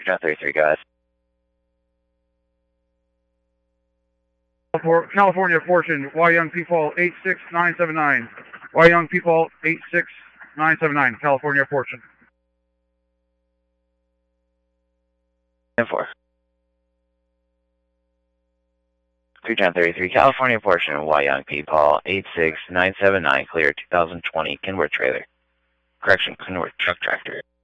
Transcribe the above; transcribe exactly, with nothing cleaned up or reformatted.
John thirty-three, guys. California Fortune, Y Young People eight six nine seven nine. Y Young People eight six nine seven nine, California Fortune. ten four. three John thirty-three, California Fortune, Y Young People eight six nine seven nine, clear two thousand twenty, Kenworth trailer. Correction, Kenworth truck tractor.